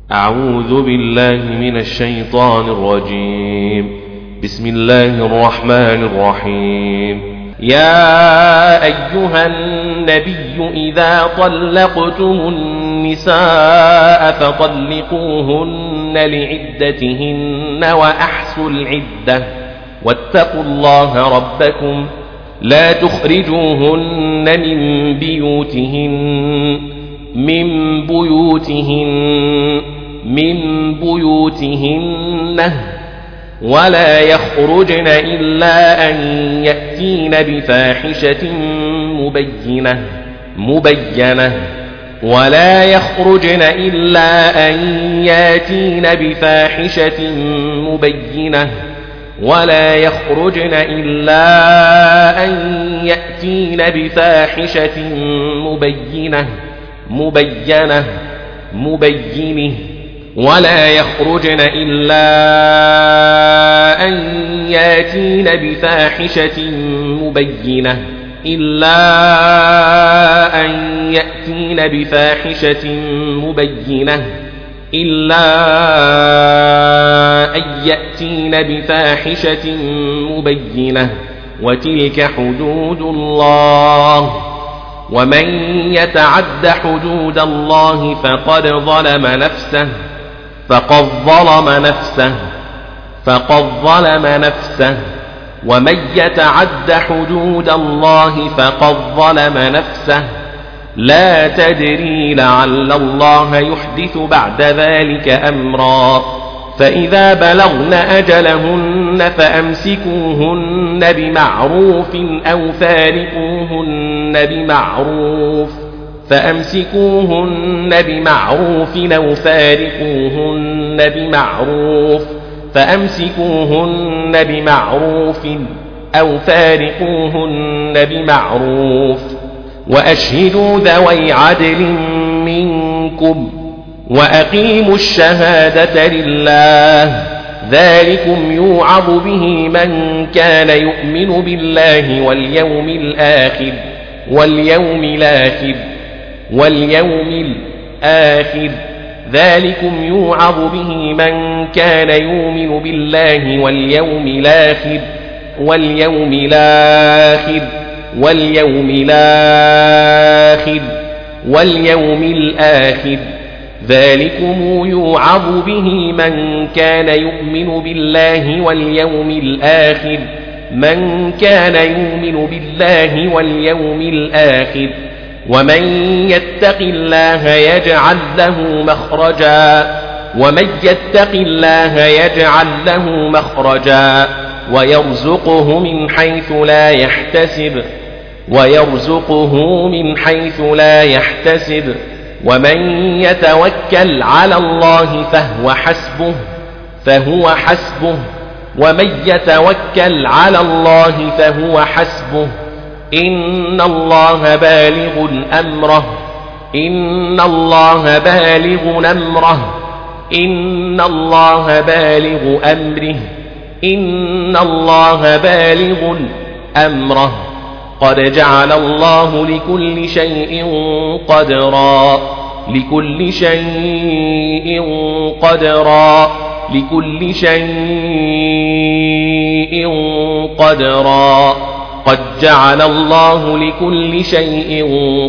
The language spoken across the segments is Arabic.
أعوذ بالله من الشيطان الرجيم. بسم الله الرحمن الرحيم. يا أيها النبي إذا طلقتم النساء فطلقوهن لعدتهن وأحصوا العدة واتقوا الله ربكم لا تخرجوهن من بيوتهن ولا يخرجن إلا أن يأتين بفاحشة مبينة ولا يخرجن إلا أن يأتين بفاحشة مبينة ولا يخرجن إلا أن يأتين بفاحشة مبينة ولا يخرجن إلا أن يأتين بفاحشة مبينة وتلك حدود الله ومن يتعد حدود الله فقد ظلم نفسه ومن يتعد حدود الله فقد ظلم نفسه لا تدري لعل الله يحدث بعد ذلك أمرا فإذا بلغن أجلهن فأمسكوهن بمعروف أو فارقوهن بمعروف وأشهدوا ذوي عدل منكم وأقيموا الشهادة لله ذلكم يوعظ به من كان يؤمن بالله واليوم الآخر ومن يتق الله يجعل له مخرجا ويرزقه من حيث لا يحتسب ومن يتوكل على الله فهو حسبه ومن يتوكل على الله فهو حسبه إن الله بالغ أمره إن الله بالغ أمره قد جعل الله لكل شيء قدرا قد جعل الله لكل شيء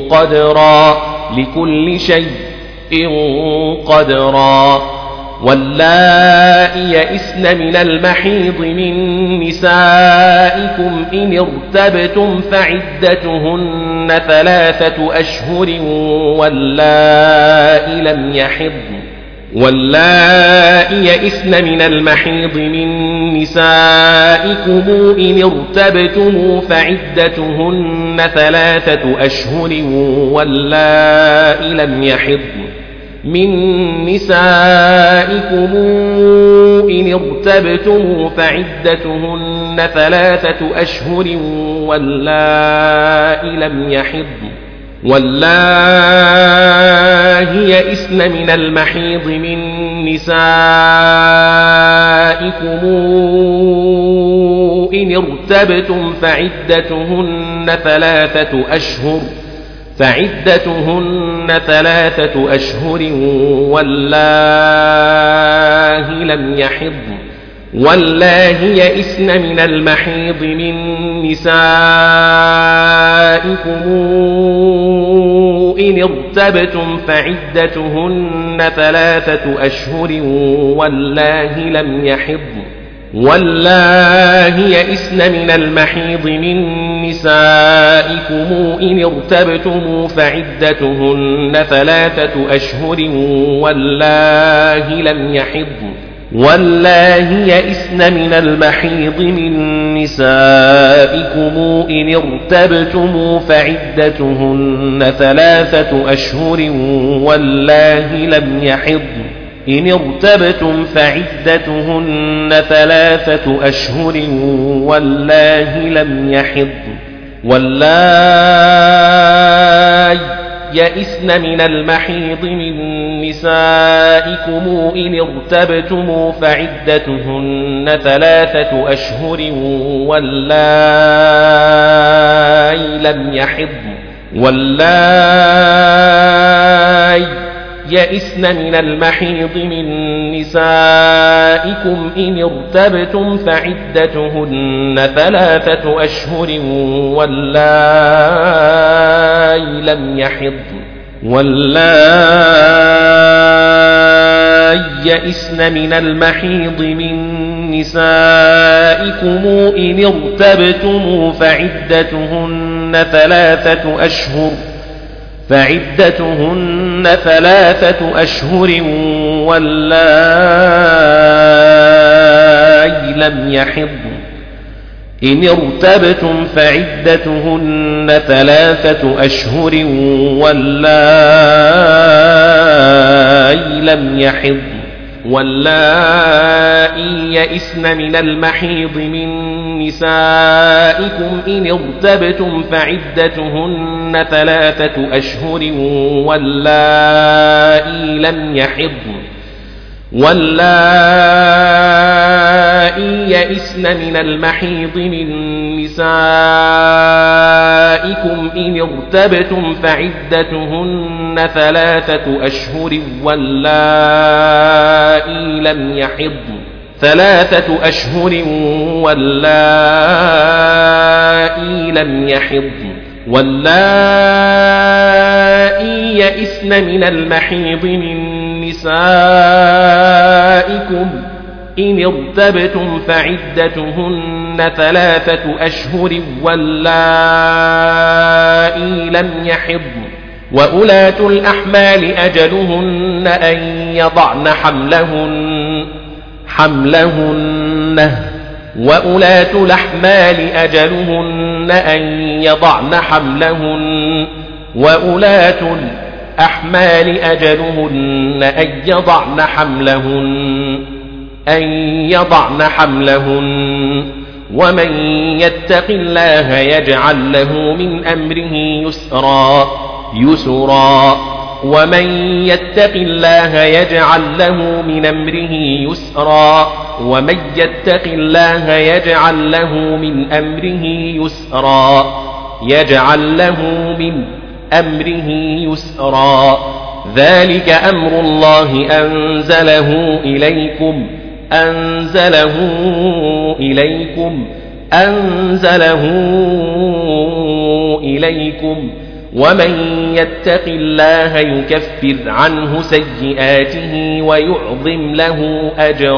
قدرا واللائي يئسن من المحيض من نسائكم إن ارتبتم فعدتهن 3 أشهر واللائي يئسن من المحيض من نسائكم إن ارتبتم فعدتهن 3 أشهر واللائي لم يحضن من نسائكم إن ارتبتم فعدتهن 3 أشهر واللائي لم يحضن واللائي يئسن من المحيض من نسائكم إن ارتبتم فعدتهن 3 أشهر فعدتهن 3 أشهر والله يئسن من المحيض من نسائكم إن ارتبتم فعدتهن 3 أشهر والله يئسن من المحيض من نسائكم إن ارتبتم فعدتهن 3 أشهر والله يئسن من المحيض من نسائكم إن ارتبتم فعدتهن 3 أشهر إن ارتبتم فعدتهن 3 أشهر والله لم يحض والله يئسن من المحيض من نسائكم إن ارتبتم فعدتهن 3 أشهر والله لم يحض والله يئسن من المحيض من نسائكم إن ارتبتم فعدتهن 3 أشهر والله لم يحض والله يئسن من المحيض من نسائكم إن ارتبتم فعدتهن 3 أشهر والله لم يحض إن ارتبتم فعدتهن 3 أشهر والله لم يحض واللائي يئسن من المحيض من نسائكم إن ارتبتم فعدتهن 3 أشهر واللائي لم يحضن واللائي يئسن من المحيض من نسائكم إن ارتبتم فعدتهن 3 أشهر واللائي لم يحضن 3 أشهر واللائي لم يحضن واللائي يئسن من المحيض من نسائكم إن ارتبتم فعدتهن 3 أشهر واللائي لم يحضن وأولاة الأحمال أجلهن أن يضعن حملهن وأولاة الأحمال أجلهن أن يضعن حملهن وأولاة الأحمال أجلهن أن يضعن حملهن ومن يتق الله يجعل له من أمره يسرا ومن يتق الله يجعل له من أمره يسرا ومن يتق الله يجعل له من أمره يسرا ذلك أمر الله أنزله إليكم ومن يتق الله يكفر عنه سيئاته ويعظم له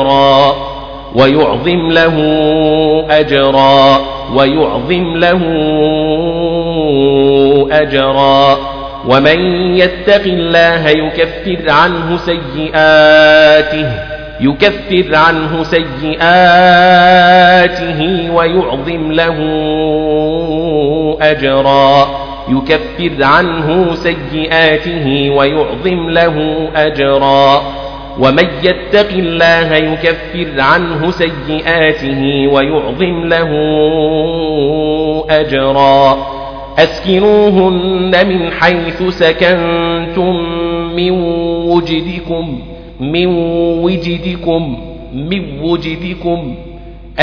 أجرا ومن يتق الله يكفر عنه سيئاته ويعظم له أجرا ومن يتق الله يكفر عنه سيئاته ويعظم له أجرا أسكنوهن من حيث سكنتم من وجدكم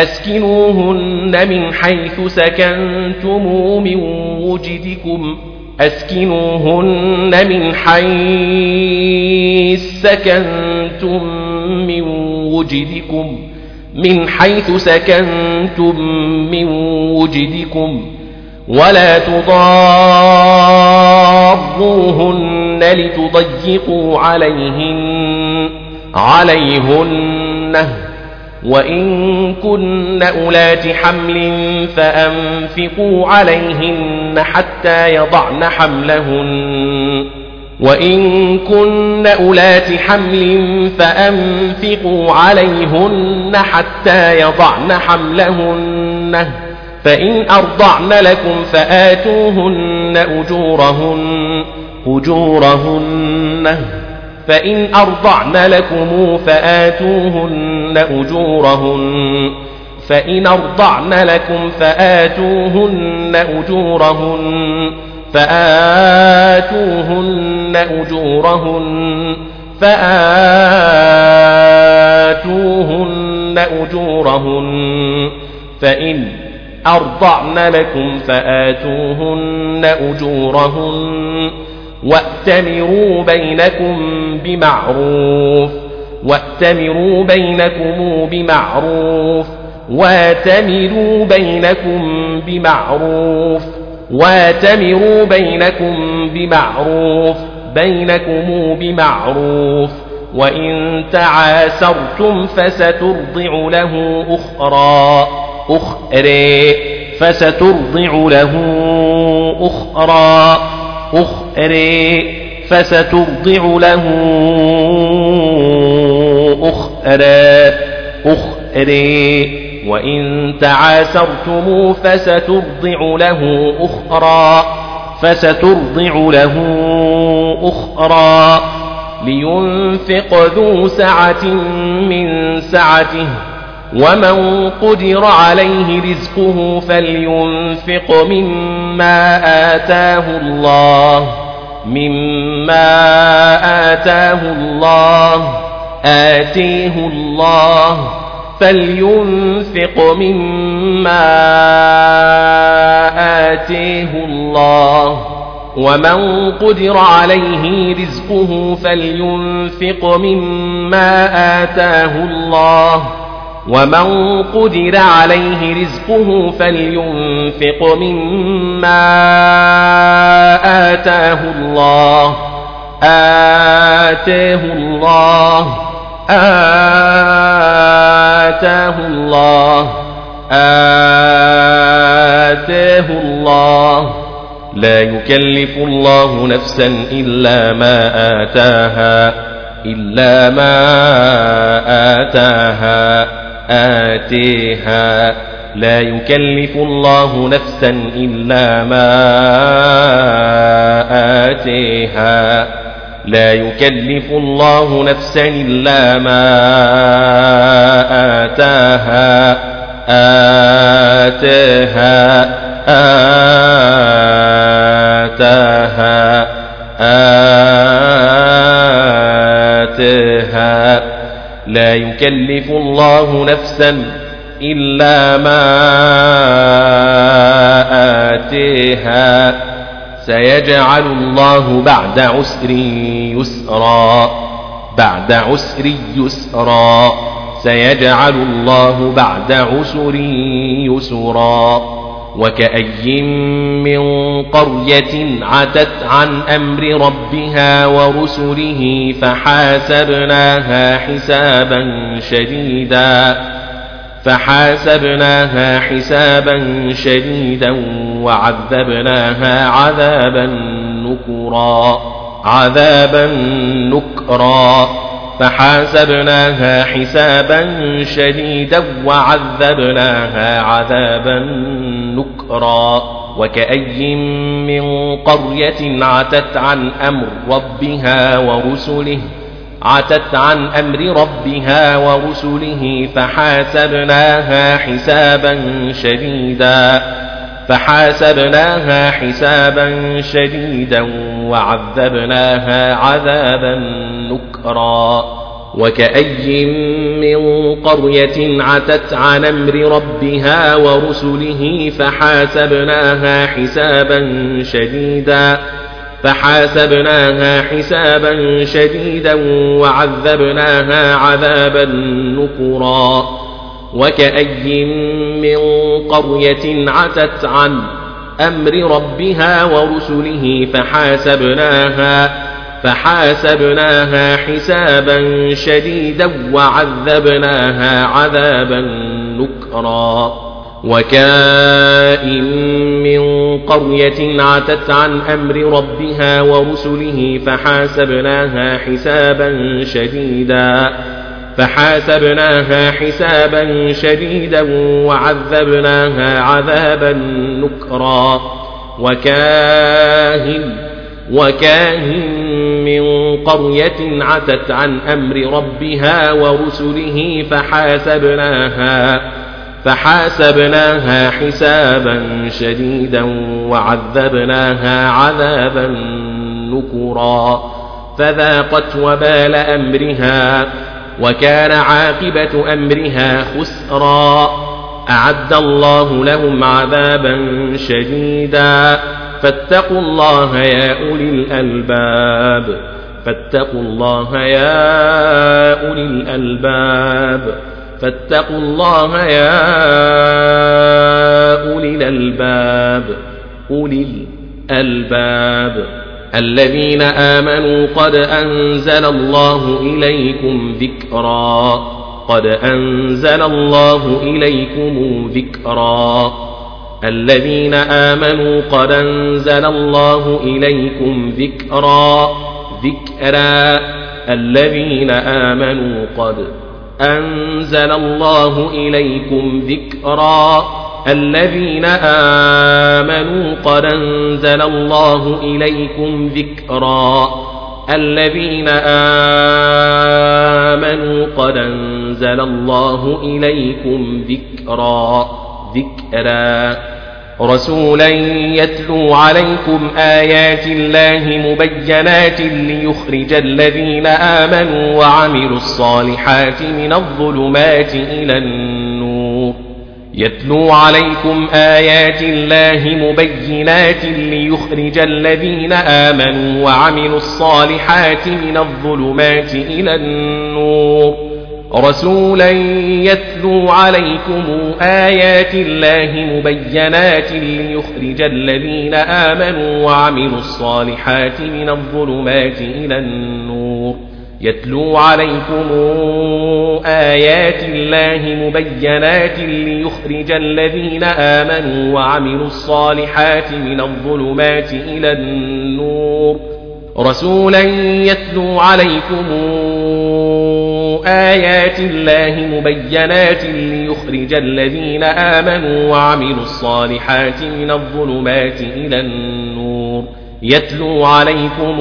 أسكنوهن من حيث سكنتم من وجدكم أسكنوهن من حيث سكنتم من وجدكم ولا تضاروهن لتضيقوا عليهن وإن كن أولات حمل فأنفقوا عليهن حتى يضعن حملهن فإن أرضعن لكم فآتوهن أجورهن وأتمروا بمعروف وإن تعاسرتم فسترضع له أخرى وإن تعاسرتم فسترضع له أخرى لينفق ذو سعة من سعته ومن قدر عليه رزقه فلينفق مما آتاه الله ومن قدر عليه رزقه فلينفق مما آتاه الله آتاه الله لا يكلف الله نفسا إلا ما آتاها آتيها لا يكلف الله نفسا إلا ما آتيها لا يكلف الله نفسا إلا ما آتيها سيجعل الله بعد عسر يسرا وكأي من قرية عتت عن أمر ربها ورسله فحاسبناها حسابا شديدا وعذبناها عذابا نكرا فحاسبناها حسابا شديدا وعذبناها عذابا نكرا وكأي من قرية عتت عن أمر ربها ورسله فحاسبناها حسابا شديدا وعذبناها عذابا نكرا وكأي من قرية عتت عن أمر ربها ورسله فحاسبناها حسابا شديدا وعذبناها عذابا نكرا وكأي من قرية عتت عن أمر ربها ورسله فحاسبناها حسابا شديدا وعذبناها عذابا نكرا وكائن من قرية عتت عن أمر ربها ورسله فحاسبناها حسابا شديدا وعذبناها عذابا نكرا وكاهن من قرية عتت عن أمر ربها ورسله فحاسبناها حسابا شديدا وعذبناها عذابا نكرا فذاقت وبال أمرها وكان عاقبة أمرها خسرا أعد الله لهم عذابا شديدا فاتقوا الله يا أولي الألباب فاتقوا الله يا أولي الألباب فاتقوا الله يا أولي الألباب أولي الألباب الذين آمنوا قد أنزل الله إليكم ذكرا قد أنزل الله إليكم ذكرا الذين آمنوا قد أنزل الله إليكم ذكرا الذين آمنوا قد أنزل الله إليكم ذكرا الذين آمنوا قد أنزل الله إليكم ذكرا الذين آمنوا قد أنزل الله إليكم ذكرا رسولا يتلو عليكم آيات الله مبينات ليخرج الذين آمنوا وعملوا الصالحات من الظلمات إلى النور يتلو عليكم آيات الله مبينات ليخرج الذين آمنوا وعملوا الصالحات من الظلمات إلى النور رسولا يتلو عليكم آيات الله مبينات ليخرج الذين آمنوا وعملوا الصالحات من الظلمات إلى النور يتلو عليكم آيات الله مبينات ليخرج الذين آمنوا وعملوا الصالحات من الظلمات إلى النور رسولا يتلو عليكم آيات الله مبينات ليخرج الذين آمنوا وعملوا الصالحات من الظلمات إلى النور يتلو عليكم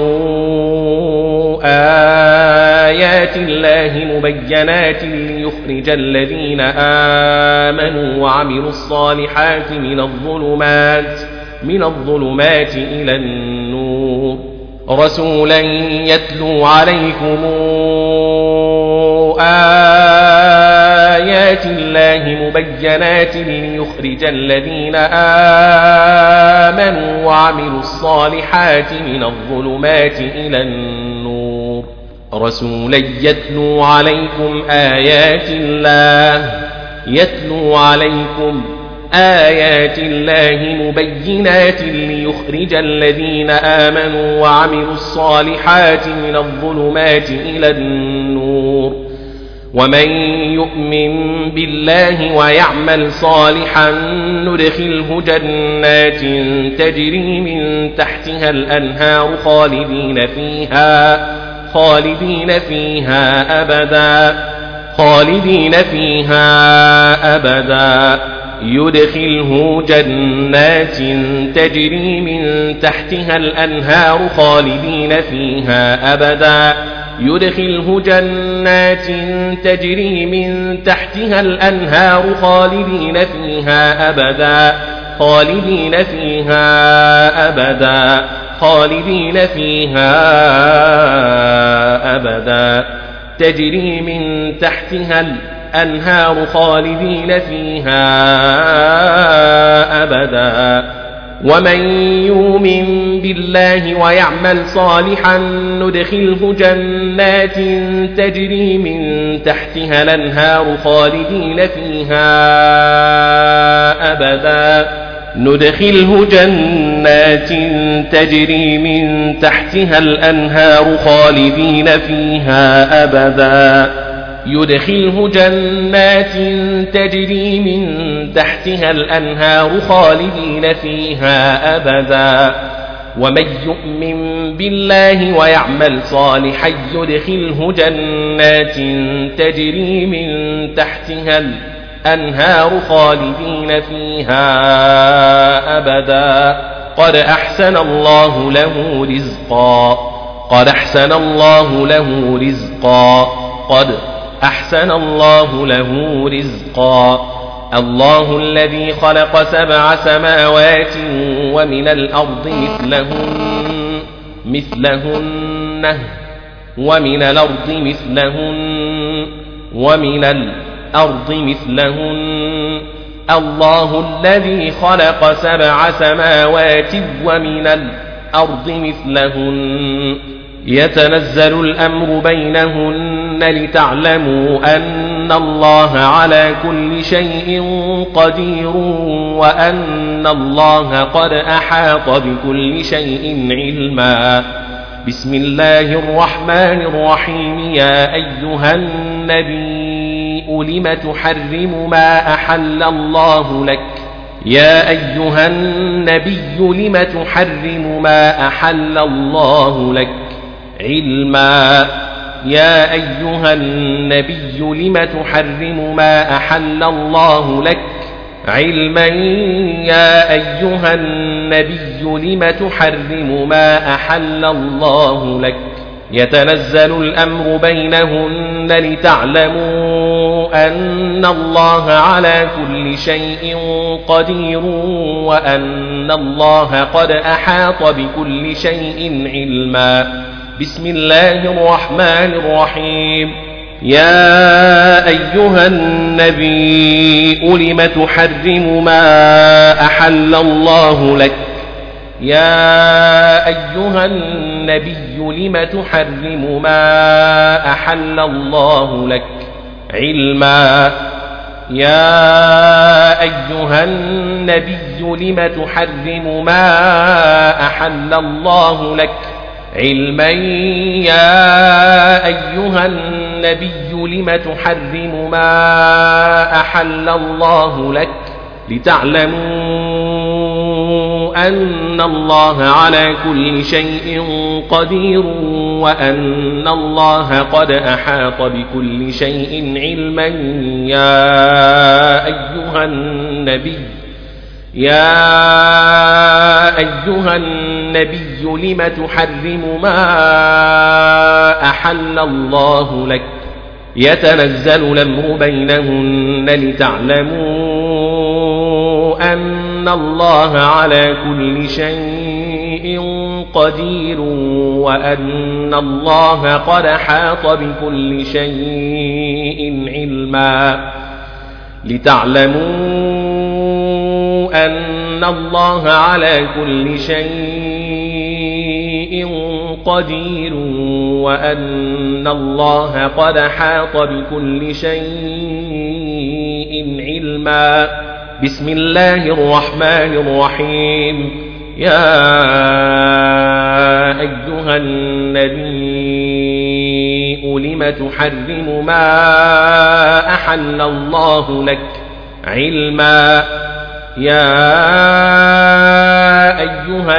آيات الله مبينات ليخرج الذين آمنوا وعملوا الصالحات من الظلمات إلى النور رسولا يتلو عليكم آيات الله مبينات ليخرج الذين آمنوا وعملوا الصالحات من الظلمات إلى النور رسولا يتلو عليكم آيات الله مبينات ليخرج الذين آمنوا وعملوا الصالحات من الظلمات إلى النور ومن يؤمن بالله ويعمل صالحا ندخله جنات تجري من تحتها الأنهار خالدين فيها أبدا يدخله جنات تجري من تحتها الأنهار خالدين فيها أبدا يدخله جنات تجري من تحتها الأنهار خالدين فيها أبدا تجري من تحتها الأنهار خالدين فيها أبدا. ومن يؤمن بالله ويعمل صالحا ندخله جنات تجري من تحتها الأنهار خالدين فيها أبدا. ندخله جنات تجري من تحتها الأنهار خالدين فيها أبدا. يدخله جنات تجري من تحتها الأنهار خالدين فيها أبدا. ومن يؤمن بالله ويعمل صالحا يدخله جنات تجري من تحتها الأنهار خالدين فيها أبدا. قد أحسن الله له رزقا. قد أحسن الله له رزقا. قد أحسن الله له رزقا. الله الذي خلق 7 سماوات ومن الأرض مثلهن ومن الأرض مثلهن. الله الذي خلق 7 سماوات ومن الأرض مثلهن. يتنزل الأمر بينهن لتعلموا أن الله على كل شيء قدير وأن الله قد أحاط بكل شيء علما. بسم الله الرحمن الرحيم. يا أيها النبي لم تحرم ما أحل الله لك. يا أيها النبي لم تحرم ما أحل الله لك علما. يا أيها النبي لم تحرم ما أحل الله لك علما. يا أيها النبي لم تحرم ما أحل الله لك. يتنزل الأمر بينهن لتعلموا أن الله على كل شيء قدير وأن الله قد أحاط بكل شيء علما. بسم الله الرحمن الرحيم. يا أيها النبي لم تحرم ما أحل الله لك. يا أيها النبي لم تحرم ما أحل الله لك علما. يا أيها النبي لم تحرم ما أحل الله لك علما. يا أيها النبي لم تحرم ما أحل الله لك لتعلموا أن الله على كل شيء قدير وأن الله قد أحاط بكل شيء علما. يا أيها النبي لم تحرم ما أحل الله لك. يتنزل الأمر بينهن لتعلموا أن الله على كل شيء قدير وأن الله قد أحاط بكل شيء علما. لتعلموا أن الله على كل شيء قدير وأن الله قد أحاط بكل شيء علما. بسم الله الرحمن الرحيم. يا أيها النبي لم تحرم ما أحل الله لك علما. يا أيها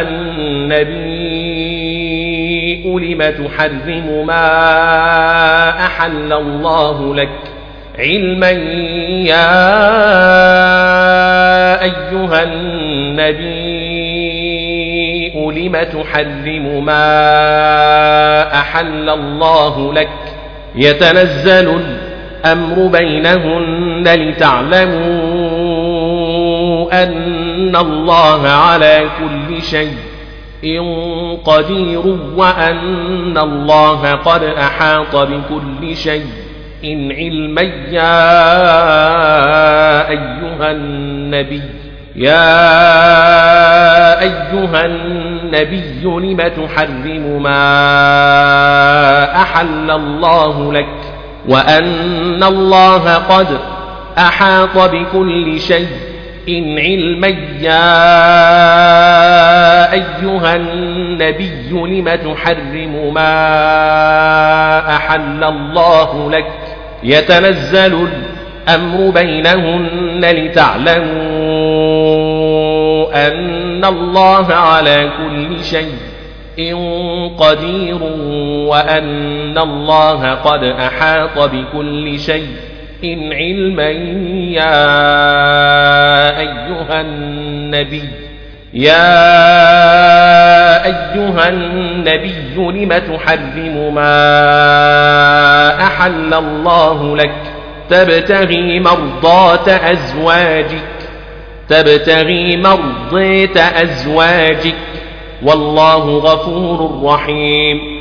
النبي لم تحرم ما أحل الله لك علما. يا أيها النبي لم تحرم ما أحل الله لك. يتنزل الأمر بينهن لتعلموا أن الله على كل شيء قدير وأن الله قد أحاط بكل شيء علما. يا أيها النبي لم تحرم ما أحل الله لك وأن الله قد أحاط بكل شيء علما. يا أيها النبي لم تحرم ما أحل الله لك يتنزل الأمر بينهن لتعلموا أن الله على كل شيء قدير وأن الله قد أحاط بكل شيء علما. يا أيها النبي لم تحرم ما أحل الله لك تبتغي مرضات أزواجك والله غفور رحيم.